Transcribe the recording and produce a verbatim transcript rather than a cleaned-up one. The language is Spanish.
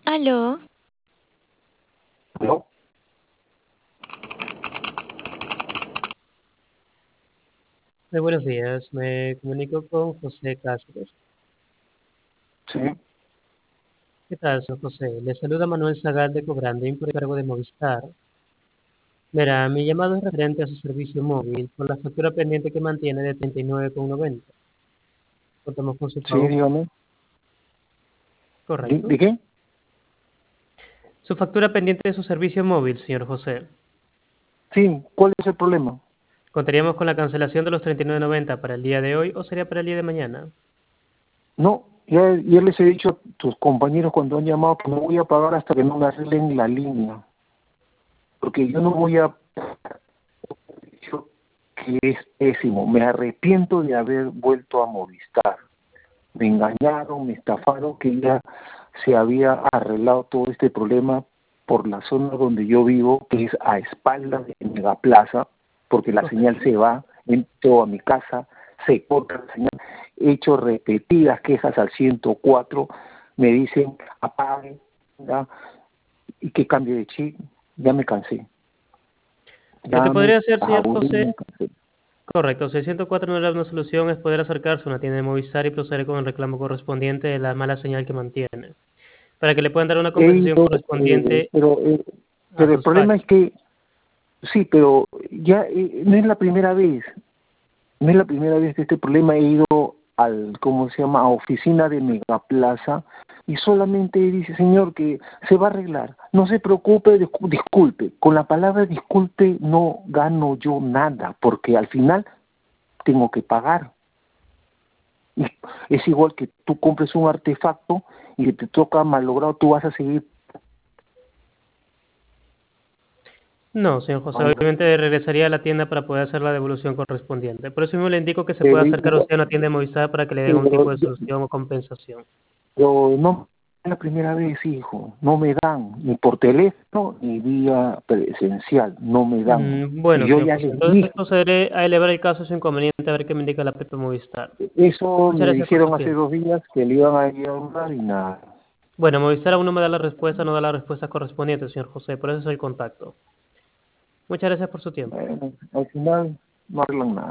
Aló, ¿Aló? Muy buenos días, me comunico con José Cáceres. Sí, ¿Qué tal, señor José? Le saluda Manuel Zagal de Cobrandín por el cargo de Movistar. Verá, mi llamado es referente a su servicio móvil por la factura pendiente que mantiene de treinta y nueve con noventa. Contamos con su sí, pago, dígame. ¿De, ¿correcto? de qué? Su factura pendiente de su servicio móvil, señor José. Sí, ¿cuál es el problema? ¿Contaríamos con la cancelación de los treinta y nueve noventa para el día de hoy o sería para el día de mañana? No, ya, ya les he dicho a tus compañeros cuando han llamado que no voy a pagar hasta que no me arreglen la línea, porque yo no voy a... Dicho que es pésimo, me arrepiento de haber vuelto a Movistar. Me engañaron, me estafaron, que ya se había arreglado todo este problema por la zona donde yo vivo, que es a espaldas de Megaplaza, porque la señal Correcto. se va, entro a mi casa, se corta la señal. He hecho repetidas quejas al ciento cuatro, me dicen apague, ¿ya? Y que cambie de chip, ya me cansé, Lo que ya me podría hacer, señor aburrí, José, me cansé. correcto, seiscientos cuatro no era una solución, es poder acercarse a una tienda de Movistar y proceder con el reclamo correspondiente de la mala señal que mantiene, para que le puedan dar una He compensación ido, eh, correspondiente pero, eh, a pero su el problema usuario. es que sí, pero ya eh, no es la primera vez, no es la primera vez que este problema he ido al, ¿cómo se llama?, a oficina de Megaplaza y solamente dice, señor, que se va a arreglar, no se preocupe, discu- disculpe, con la palabra disculpe no gano yo nada, porque al final tengo que pagar. Y es igual que tú compres un artefacto y que te toca malogrado, tú vas a seguir No, señor José, pagando. obviamente regresaría a la tienda para poder hacer la devolución correspondiente. Por eso mismo le indico que se pueda Pero, acercar usted a una tienda de Movistar para que le den un pero tipo de solución o compensación. Pero no es la primera vez, hijo. No me dan, ni por teléfono, ni vía presencial. No me dan. Mm, Y bueno, yo señor ya José, les entonces dije. procederé a elevar el caso sin inconveniente a ver qué me indica la P P Movistar. Eso Muchas me gracias por su dijeron hace tiempo. dos días que le iban a llamar y nada. Bueno, Movistar aún no me da la respuesta, no da la respuesta correspondiente, señor José, por eso es el contacto. Muchas gracias por su tiempo. Bueno, al final no arreglan nada.